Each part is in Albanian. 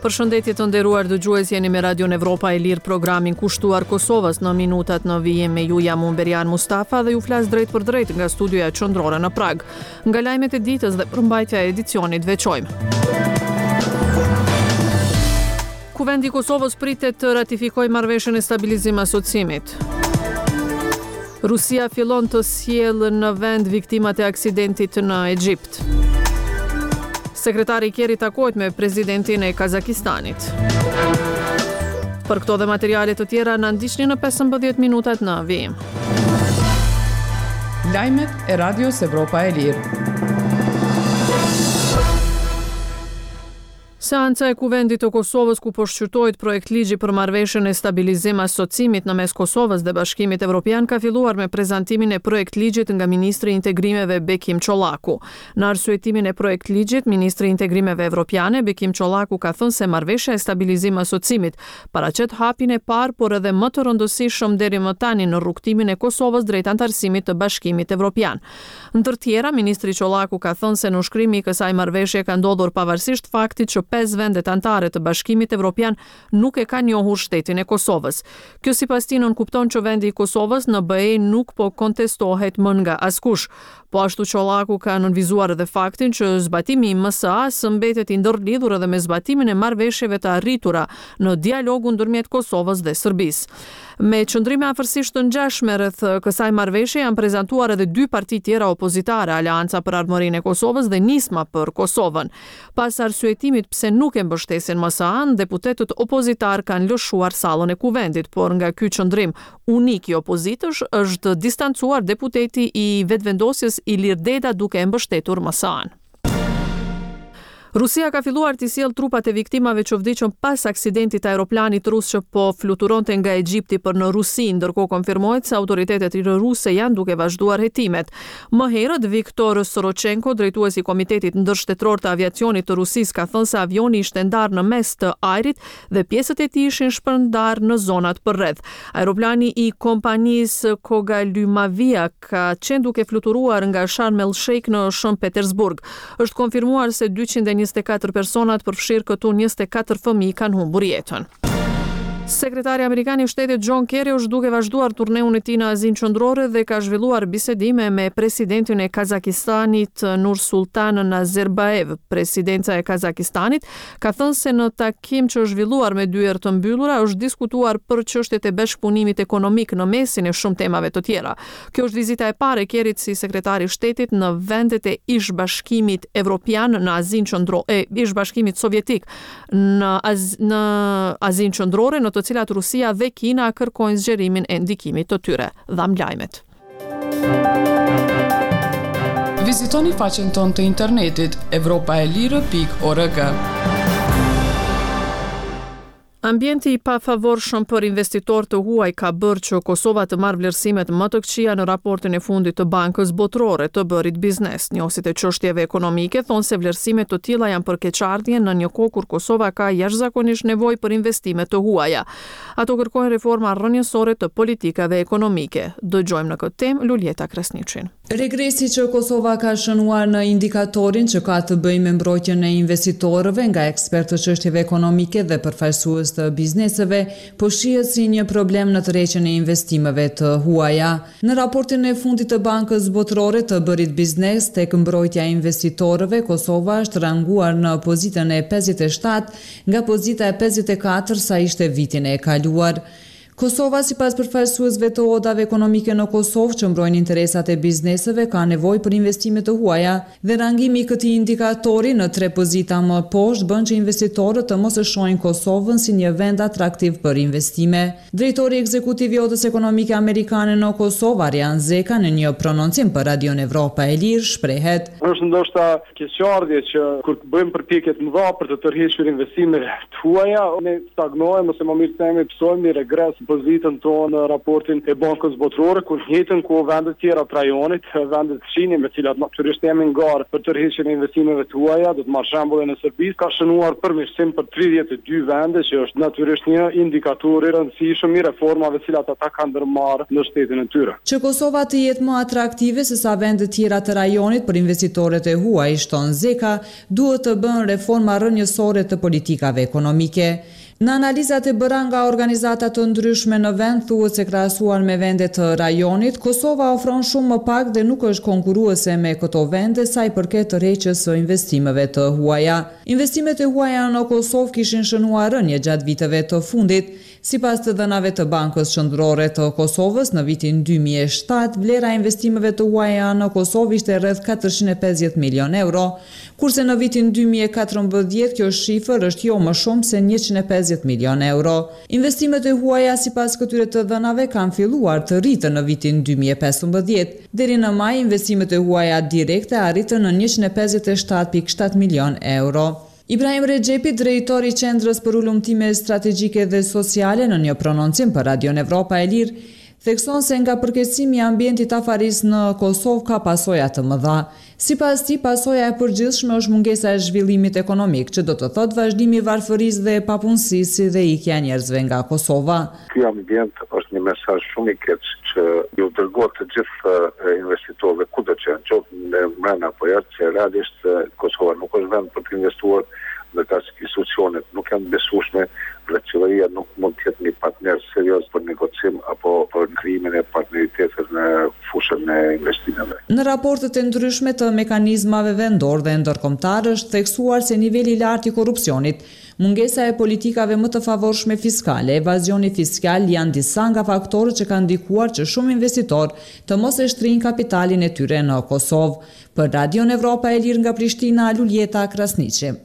Përshëndetje të nderuar dëgjues, jeni me Radio Evropa e Lirë, programin kushtuar Kosovës në minutat në vijim me ju. Jam unë Berian Mustafa dhe ju flas drejt për drejt nga studioja qendrore në Prag. Nga lajmet e ditës dhe përmbajtja e edicionit veçojmë. Kuvendi i Kosovës pritet të ratifikojë marrëveshjen e stabilizim asociimit. Rusia fillon të sjellë në vend viktimat e aksidentit në Egjipt. Sekretari Keri takohet me presidentin e Kazakistanit. Për këto dhe materialet të tjera na ndiqni në 15 minutat në vijim. Lajmet e Radios Evropa e Lirë. Seanca e Kuvendit të Kosovës ku po shqyrtohet projekt ligji për marrëveshjen e stabilizim asociimit në mes Kosovës dhe Bashkimit Evropian ka filluar me prezantimin e projekt ligjit nga Ministri i Integrimeve Bekim Çollaku. Në arsyetimin e projekt ligjit, Ministri i Integrimeve Evropiane Bekim Çollaku ka thënë se marrëveshja e stabilizim asociimit paraqet hapin e parë, por edhe më të rëndësishëm deri më tani në rrugtimin e Kosovës drejt antarësimit të Bashkimit Evropian. Ndër tjera, Ministri Çollaku ka thënë se nënshkrimi i kësaj marrëveshje ka ndodhur pavarësisht faktit që 5 vendet anëtare të Bashkimit Evropian nuk e kanë njohur shtetin e Kosovës. Kjo sipas tij kupton që vendi i Kosovës në BE nuk po kontestohet më nga askush. Po ashtu Çollaku ka nënvizuar edhe faktin që zbatimi i MSA-s mbetet i ndërlidhur edhe me zbatimin e marrëveshjeve të arritura në dialogun ndërmjet Kosovës dhe Serbisë. Me qëndrime afërsisht të ngjashme rreth kësaj marrëveshje janë prezantuar edhe dy parti tjera opozitare, Aleanca për Armërinë e Kosovës dhe Nisma për Kosovën. Pas arsyetimit pse nuk e mbështesin MSA-n, deputetët opozitar kanë lëshuar sallën e kuvendit, por nga ky qëndrim unik i opozitës është distancuar deputeti i vetëvendosjes Ilir Deda duke e mbështetur MSA-n. Rusia ka filluar të sjellë trupat e viktimave që vdiqën pas aksidentit të aeroplanit rus që po fluturonte nga Egjipti për në Rusi, ndërkohë konfirmohet se autoritetet ruse janë duke vazhduar hetimet. Më herët, Viktor Sorochenko, drejtuesi i Komitetit Ndërshtetror të Aviacionit të Rusisë, ka thënë se avioni ishte ndarë në mes të ajrit dhe pjesët e tij ishin shpërndarë në zonat përreth. Aeroplani i kompanisë Kogalymavia ka qenë duke fluturuar nga Sharm el Sheikh në Shën Petersburg. Është konfirmuar se 224 personat, përfshirë këtu 24 fëmijë, kanë humbur jetën. Sekretari Amerikan i Shtetit John Kerry është duke vazhduar turneun e tij në Azinë Qendrore dhe ka zhvilluar bisedime me presidentin e Kazakistanit Nursultan Nazarbayev. Presidenca e Kazakistanit ka thënë se në takim që është zhvilluar me dyert të mbyllura është diskutuar për çështjet e bashkëpunimit ekonomik në mesin e shumë temave të tjera. Kjo është vizita e parë e Kerryt si sekretari i shtetit në vendet e ish-bashkimit evropian në Azinë Qendrore, ish-bashkimit sovjetik në Azinë Qendrore, në të cilat Rusia dhe Kina kërkojnë zgjerimin e ndikimit të tyre. Dham lajmet. Vizitoni faqen tonë të internetit europaelire.org. Ambienti i pafavorshëm për investitorë të huaj ka bërë që Kosova të marrë vlerësimet më të këqija në raportin e fundit të Bankës Botërore të Bërit Biznes. Njohësit e çështjeve ekonomike thonë se vlerësime të tilla janë për keqardhje në një kohë kur Kosova ka jashtëzakonisht nevojë për investime të huaja. Ato kërkojnë reforma rrënjësore të politikave ekonomike. Dëgjojmë në këtë temë Luljeta Kresniçin. Regresi që Kosova ka shënuar në indikatorin që ka të bëjë me mbrojtjen e investitorëve nga ekspertë të çështjeve ekonomike dhe përfaqësues të bizneseve, po shihet si një problem në tërheqjen e investimeve të huaja. Në raportin e fundit të Bankës Botërore të Bërit Biznes tek mbrojtja e investitorëve, Kosova është ranguar në pozitën e 57 nga pozita e 54 sa ishte vitin e kaluar. Kosova, sipas përfaqësuesve të odave ekonomike në Kosovë që mbrojnë interesat e bizneseve, ka nevojë për investime të huaja dhe rangimi i këtij indikatori në 3 pozita më poshtë bën që investitorët të mos e shohin Kosovën si një vend atraktiv për investime. Drejtori ekzekutiv i odës ekonomike amerikane në Kosovë, Arjan Zeka, në një prononcim për Radion Evropa e Lirë, shprehet: Është ndoshta keqardhje që kur bëjmë përpjekje të mëdha për të tërhequr investime të huaja, ne stagnojmë ose më mirë themi psojmë regres pozitën tonë në raportin e Bankës Botërore, kur në njëjtën kohë vendet tjera të rajonit, vendet të Fshinit, me cilat natyrisht jemi në garë për tërheqjen e investimeve të huaja, do të marr shembullin e Serbisë, ka shënuar përmirësim për 32 vende, që është natyrisht një indikator i rëndësishëm i reformave të cilat ata kanë ndërmarrë në shtetin e tyre. Që Kosova të jetë më atraktive se sa vendet tjera të rajonit për investitorët e huaj, shton Zeka, duhet të bën reforma rrënjësore të politikave ekonomike. Në analizat e bëra nga organizata të ndryshme në vend, thuhet se krahasuar me vendet të rajonit, Kosova ofron shumë më pak dhe nuk është konkurruese me këto vende sa i përket tërheqjes së investimeve të huaja. Investimet e huaja në Kosovë kishin shënuar rënje gjatë viteve të fundit. Sipas të dhënave të Bankës Qendrore të Kosovës, në vitin 2007, vlera e investimeve të huaja në Kosovë ishte rreth 450 milion euro, kurse në vitin 2014 kjo shifër është jo më shumë se 150 milion euro. Investimet e huaja sipas këtyre të dhënave kanë filluar të rritën në vitin 2015. Deri në maj, investimet e huaja direkte arritën në 157.7 milion euro. Ibrahim Rexhepi, drejtori i Qendrës për Ulëmtime Strategjike dhe Sociale, në një prononcim për Radion Evropa e Lirë, thekson se nga përkeqësimi i ambientit afaris në Kosovë ka pasoja të mëdha. Sipas tij, pasoja e përgjithshme është mungesa e zhvillimit ekonomik, që do të thotë vazhdimi i varfërisë dhe papunësisë dhe ikja e njerëzve nga Kosova. Ky ambient është një mesazh shumë i keq që ju dërgohet të gjithë investitorëve kudo që janë, qoftë në brenda apo jashtë, që realisht Kosova nuk është vend për të investuar, dhe ka institucionet nuk janë besueshme, dhe qeveria nuk mund të jetë një partner serioz për negocim apo për krijimin e partneritetit në fushën e investimeve. Në raportet e ndryshme të mekanizmave vendor dhe ndërkombëtar është theksuar se niveli i lartë i korrupsionit, mungesa e politikave më të favorshme fiskale, evazioni fiskal janë disa nga faktorët që kanë ndikuar që shumë investitorë të mos e shtrinë kapitalin e tyre në Kosovë. Për Radion Evropa e Lirë nga Prishtina, Luljeta Krasniqi.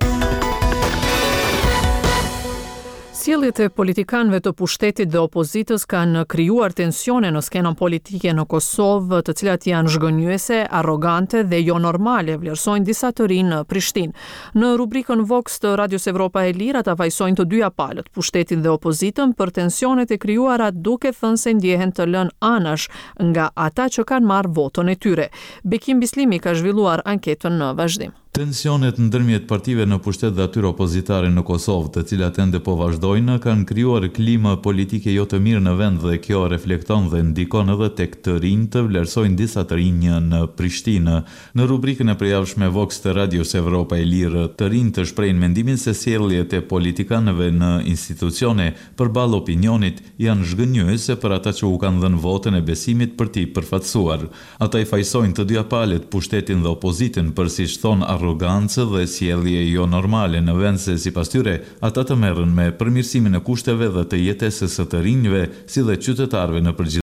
Sjelljet e politikanëve të pushtetit dhe opozitës kanë krijuar tensione në skenën politike në Kosovë, të cilat janë zhgënjyese, arrogante dhe jo normale, vlerësojnë disa të rinj në Prishtinë. Në rubrikën Vox të Radios Evropa e Lirë, ata vajsojnë të dyja palët, pushtetin dhe opozitën, për tensionet e krijuara, duke thënë se ndjehen të lënë anash nga ata që kanë marrë votën e tyre. Bekim Bislimi ka zhvilluar anketën në vazhdim. Tensionet ndërmjet partive në pushtet dhe atyre opozitare në Kosovë, të cilat ende po vazhdojnë, kanë krijuar klima politike jo të mirë në vend dhe kjo reflekton dhe ndikon edhe tek të rinj, të vlerësojnë disa të rinj në Prishtinë. Në rubrikën e përjavshme Vox të Radios Evropa e Lirë, të rinj të shprehin mendimin se sjelljet e politikanëve në institucione përballë opinionit janë zhgënjyese për ata që u kanë dhënë votën e besimit për t'i përfaqësuar. Ata i fajsojnë të dyja palët, pushtetin dhe opozitën, për siç thonë arrogancë dhe sjellje jo normale, në vend se sipas tyre ata të merren me përmirësimin e kushteve dhe të jetesës së të rinjve si dhe qytetarëve në përgjithësi.